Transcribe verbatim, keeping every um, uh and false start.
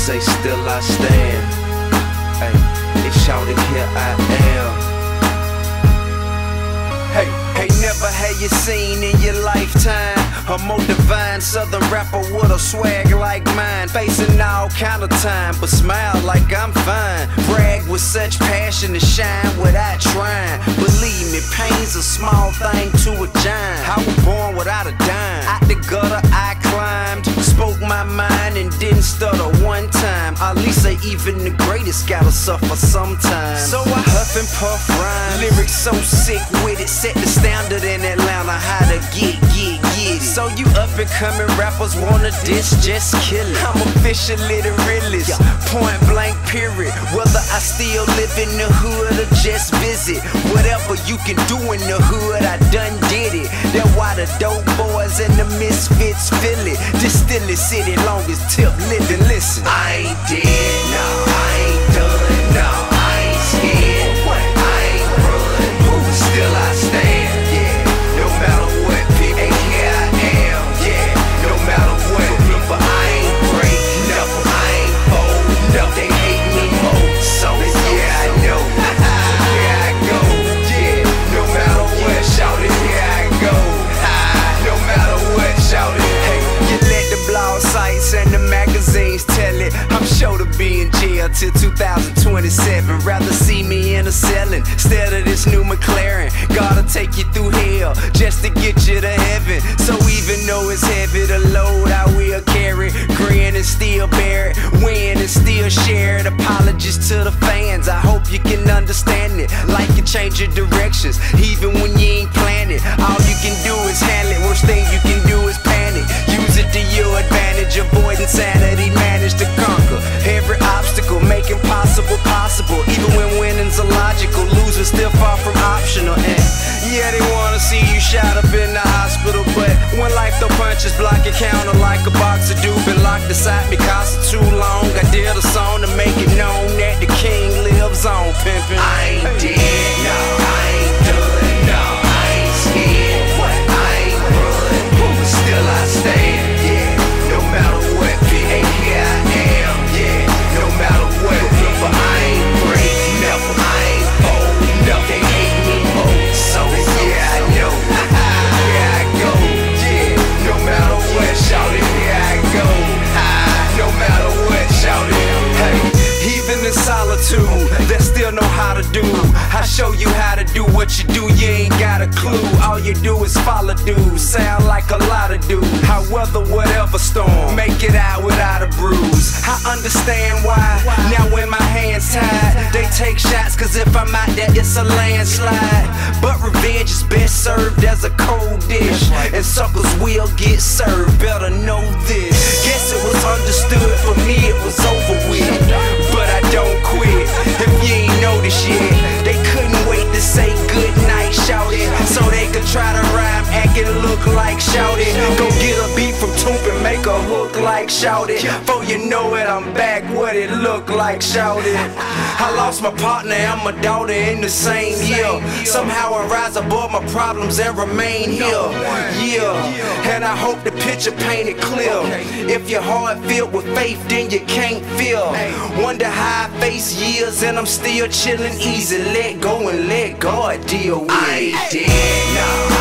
say still I stand. Hey, they shouted here I am. Hey, hey, never had you seen in your lifetime a more divine southern rapper with a swag like mine. Facing all kind of time, but smile like I'm fine. Brag with such passion to shine without trying. Believe me, pain's a small thing to a giant. I was born without a dime. Out the gutter I climbed, spoke my mind and didn't stutter one time. At least say even the greatest gotta suffer sometimes. So I huff and puff rhyme, lyrics so sick with it, set the standard in Atlanta how to get, get, get it. So you up and coming rappers wanna diss, just kill it. I'm officially the realest, point blank period. Whether I still live in the hood or just visit, whatever you can do in the hood, I done did it. That's why the dope boys and the misfits feel it. Distill it, city longest tip living. Listen, I ain't dead, no, I ain't done, no, I ain't scared, what? I ain't run, still I stand, yeah. No matter what, people, hey, here I am, yeah. No matter what, but I ain't break, never, I ain't fold, no. They hate me more, so yeah, I know. Here I go, yeah. No matter what, shout it, here I go. No matter what, shout it. Hey, you let the blog sites and the magazines tell it. I'm sure to be in jail till two thousand twenty-seven. Rather see me in a cellin' instead of this new McLaren. Gotta take you through hell just to get you to heaven. So even though it's heavy to load, I will carry. Grin and still bear it, win and still share it. Apologies to the fans, I hope you can understand it. Like you change your directions, even when you ain't planning. All you can do is handle it, worst thing you can do is panic. Use it to your advantage, avoid insanity, manage to conquer every obstacle, make impossible possible. Even when winning's illogical, losing still far from optional. And yeah, they wanna see you shot up in the hospital, but when life throw punches, block your counter like a boxer do. Been locked inside because of too long. I did a song to make it known that the king lives on, pimpin'. I ain't dead, no, I ain't done, no, I ain't scared, what? I ain't run, but still I stand, yeah. No matter what, hey, here I am, yeah. No matter what, but I ain't break, never, I ain't fold, no. They hate me more, so yeah, I know. Here I go, yeah. No matter what, shout it, here I go. No matter what, shout it, hey. Even in solitude, they still know how to do. I show you how to do what you do, you ain't got a clue. All you do is follow dudes, sound like a lot of dudes. I weather whatever storm, make it out without a bruise. I understand why, now when my hands tied, they take shots, cause if I'm out there it's a landslide. But revenge is best served as a cold dish, and suckers will get served, better know this. Guess it was understood, for me it was over with, but I don't quit. If you ain't noticed yet, they couldn't wait to say good night, shout it, so they could try to rhyme, act and look like shout it. Go get a beat from Toomp and make a hook like shout it. Before you know it, I'm back, what it look like, shout it. I lost my partner and my daughter in the same year. Somehow I rise above my problems and remain here. Yeah, and I hope the picture painted clear. If your heart filled with faith, then you can't feel. Wonder how I face years and I'm still chillin' easy. Let go and let God deal with it. I ain't dead, no.